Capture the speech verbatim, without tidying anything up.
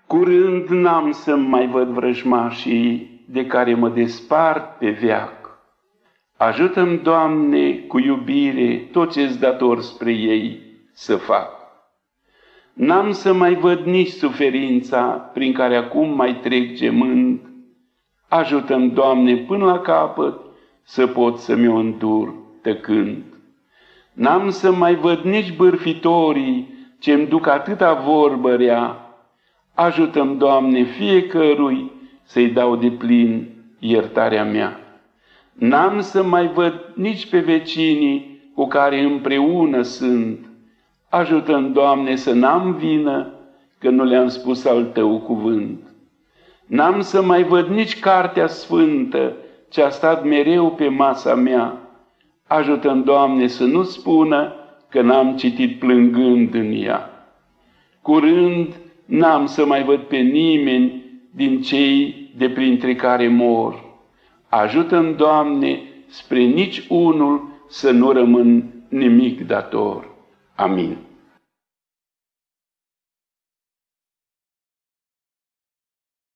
Curând n-am să mai văd vrăjmașii de care mă despart pe veac. Ajută-mi, Doamne, cu iubire tot ce-ți dator spre ei să fac. N-am să mai văd nici suferința prin care acum mai trec gemând. Ajută-mi, Doamne, până la capăt să pot să-mi o îndur tăcând. N-am să mai văd nici bârfitorii ce-mi duc atâta vorbă rea. Ajută-mi, Doamne, fiecărui să-i dau de plin iertarea mea. N-am să mai văd nici pe vecinii cu care împreună sunt. Ajută-mi, Doamne, să n-am vină că nu le-am spus al Tău cuvânt. N-am să mai văd nici cartea sfântă ce a stat mereu pe masa mea. Ajută-mi, Doamne, să nu spună că n-am citit plângând în ea. Curând n-am să mai văd pe nimeni din cei de printre care mor. Ajută-mi, Doamne, spre nici unul să nu rămân nimic dator. Amin.